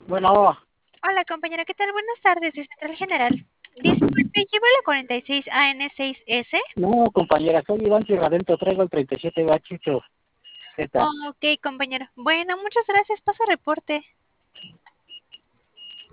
Bueno, Hola compañera, ¿qué tal? Buenas tardes, de Central General. Disculpe, ¿lleva la 46 AN6S? no, compañera, soy Iván Adentro, traigo el 37 H8Z. Ok, compañero. Bueno, muchas gracias, paso reporte.